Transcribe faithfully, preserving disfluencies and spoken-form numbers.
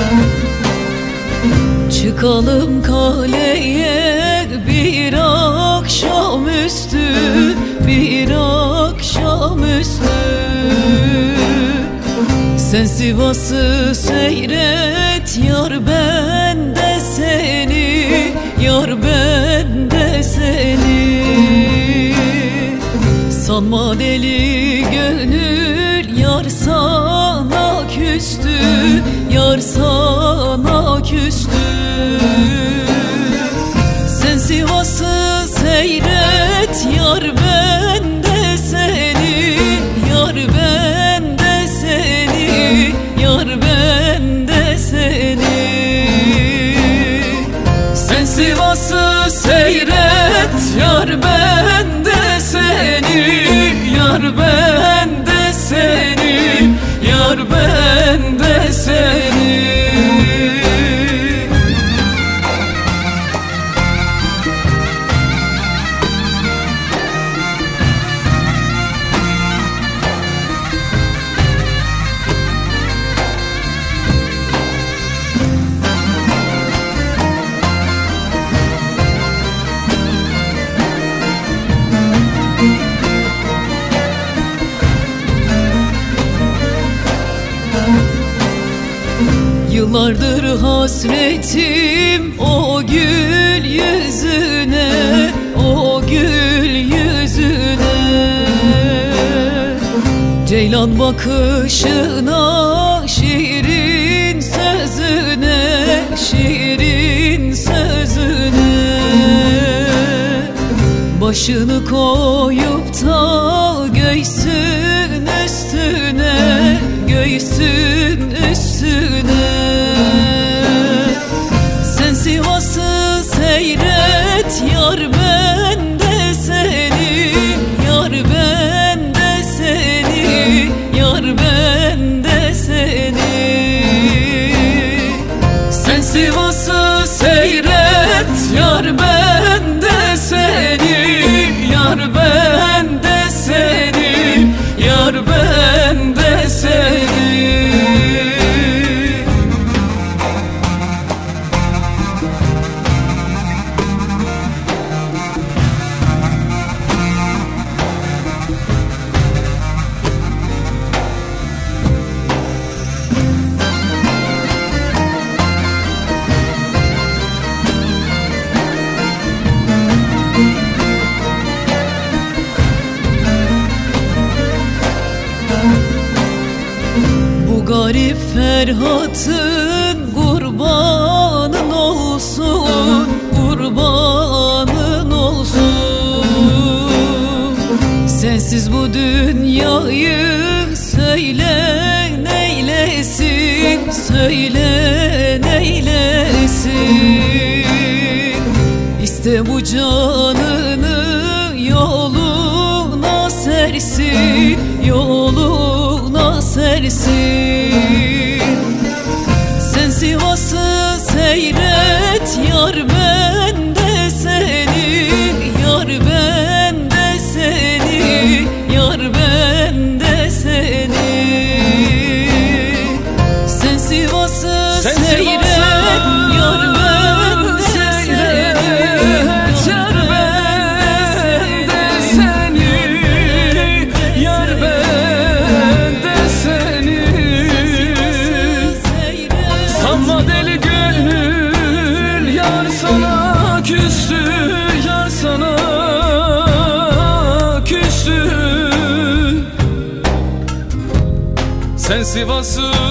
Çıkalım kaleye bir akşamüstü, bir akşamüstü. Sen Sivas'ı seyret yar, ben de seni, yar ben de seni. Sanma deli gönül yar sana küstü, yar sana küstü. Sen Sivas'ı seyret yar, ben de seni, yar ben de seni, yar ben de seni. Sen Sivas'ı seyret yar, ben de seni, yar ben de seni, yar ben de seni. Yıllardır hasretim o gül yüzüne, o gül yüzüne. Ceylan bakışına, şirin sözüne, şirin sözüne. Başını koyup da göğsün üstüne, göğsün üstüne. Sen Sivas'ı seyret yar, ben de seni, yar ben de seni, yar ben de seni. Sen Sivas'ı seyret yar, ben de seni, yar ben de seni, yar ben de seni. Bu garip Ferhat'ın kurbanın olsun, kurbanın olsun. Sensiz bu dünyayı söyle neylesin, söyle neylesin. İste bu canını yoluna sersin, yoluna sersin. Sen Sivas'ı seyret yar, ben de seni, yar ben de seni, yar ben de seni. Sen Sivas'ı seyret yar, ben de seni, yar ben de seni, yar ben de seni. Sanma deli gönül yar sana küstü, yar sana küstü. Sen Sivas'ı